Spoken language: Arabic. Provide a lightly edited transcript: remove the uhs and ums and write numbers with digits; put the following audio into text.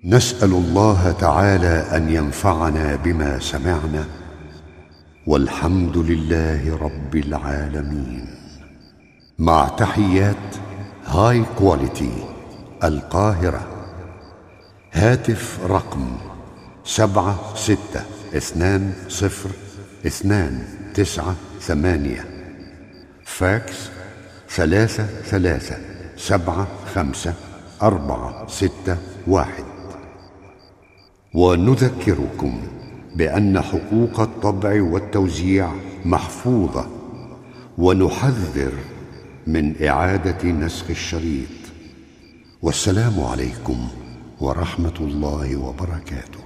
نسأل الله تعالى أن ينفعنا بما سمعنا، والحمد لله رب العالمين. مع تحيات هاي كواليتي القاهرة. هاتف رقم 76202998. فاكس 33754661. ونذكركم بأن حقوق الطبع والتوزيع محفوظة، ونحذر من إعادة نسخ الشريط. والسلام عليكم ورحمة الله وبركاته.